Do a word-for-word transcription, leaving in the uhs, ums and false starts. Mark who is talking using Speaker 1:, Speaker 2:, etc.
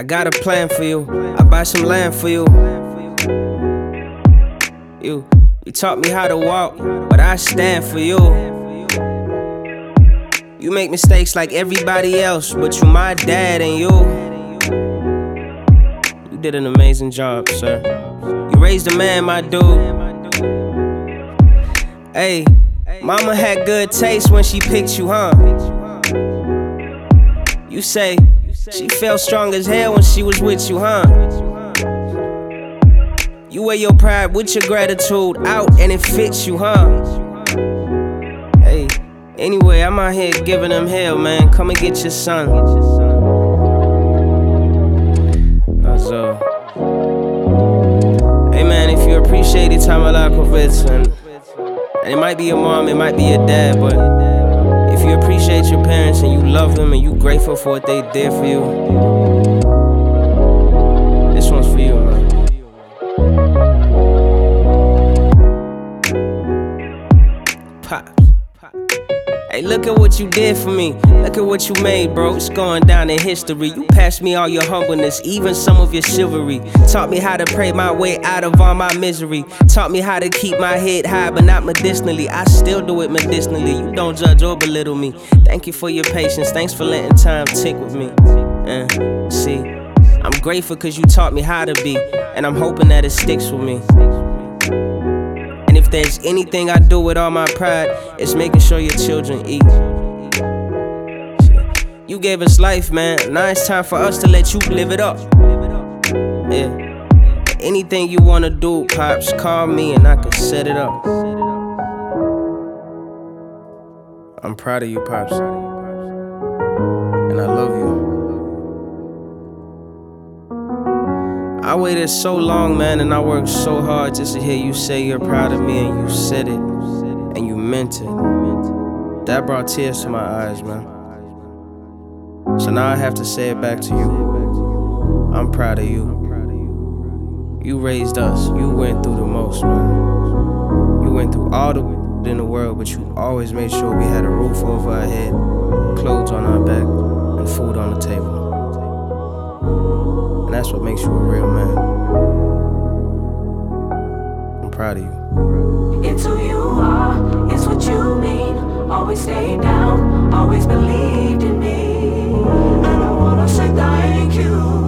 Speaker 1: I got a plan for you. I buy some land for you. You, you taught me how to walk, but I stand for you. You make mistakes like everybody else, but you my dad and you. You did an amazing job, sir. You raised a man, my dude. Hey, mama had good taste when she picked you, huh? You say she felt strong as hell when she was with you, huh? You wear your pride with your gratitude out and it fits you, huh? Hey, anyway, I'm out here giving them hell, man. Come and get your son. That's all. Hey man, if you appreciate it, time Malakovitz, and And it might be your mom, it might be your dad, but if you appreciate your parents and you love them and you grateful for what they did for you, this one's for you, man. Pops. Hey, look at what you did for me. Look at what you made, bro. It's going down in history. You passed me all your humbleness, even some of your chivalry. Taught me how to pray my way out of all my misery. Taught me how to keep my head high, but not medicinally. I still do it medicinally. You don't judge or belittle me. Thank you for your patience. Thanks for letting time tick with me. Uh, see, I'm grateful cause you taught me how to be, and I'm hoping that it sticks with me. And if there's anything I do with all my pride, it's making sure your children eat. You gave us life, man. Now it's time for us to let you live it up. Yeah. Anything you wanna do, Pops, call me and I can set it up. I'm proud of you, Pops. And I love you. I waited so long, man, and I worked so hard just to hear you say you're proud of me, and you said it, and you meant it. That brought tears to my eyes, man. So now I have to say it back to you. I'm proud of you. You raised us. You went through the most, man. You went through all the in the world, but you always made sure we had a roof over our head, clothes on our back, and food on the table. And that's what makes you a real man. I'm proud of you.
Speaker 2: It's who you are, it's what you mean. Always stayed down, always believed in me. And I wanna say thank you.